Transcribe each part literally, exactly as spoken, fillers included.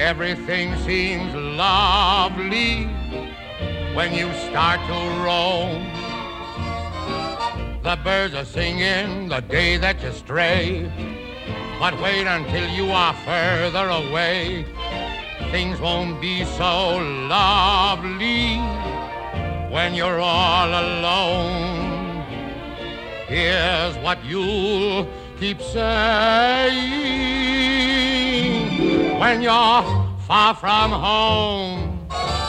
Everything seems lovely when you start to roam. The birds are singing the day that you stray, but wait until you are further away. Things won't be so lovely when you're all alone. Here's what you'll keep saying when you're far from home.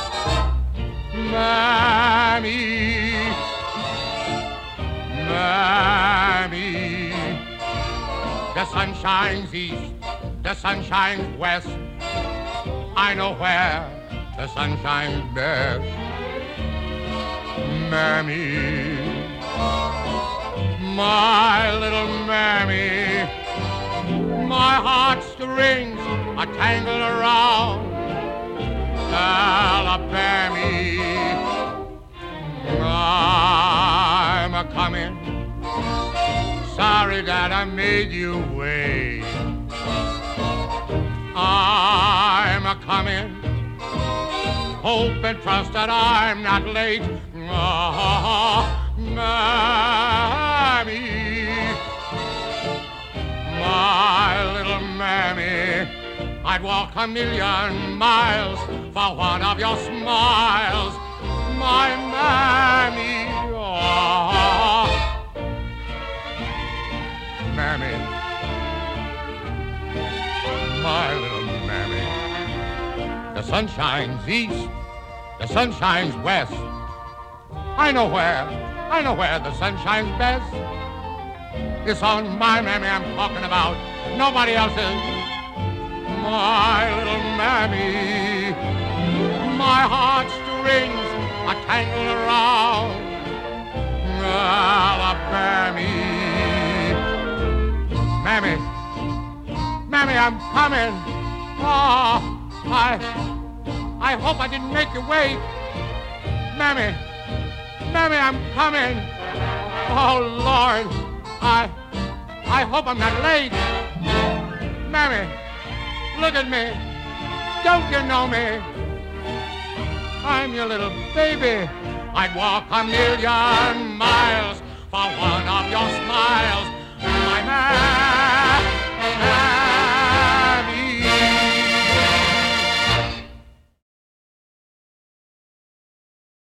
Mammy, Mammy, the sun shines east, the sun shines west. I know where the sun shines best. Mammy, my little Mammy, my heartstrings are tangled around Alabama. I'm a-comin', sorry that I made you wait. I'm a-comin', hope and trust that I'm not late. Oh, Mammy, my little Mammy, I'd walk a million miles for one of your smiles, my Mammy. Oh, Mammy, my little Mammy. The sun shines east, the sun shines west. I know where, I know where the sun shines best. It's on my Mammy I'm talking about, nobody else's. My little Mammy, my heartstrings are tangled around Alabama. Mammy, Mammy, I'm coming. Oh, I, I hope I didn't make you wait. Mammy, Mammy, I'm coming. Oh, Lord, I, I hope I'm not late. Mammy, look at me. Don't you know me? I'm your little baby. I'd walk a million miles for one of your smiles, my man.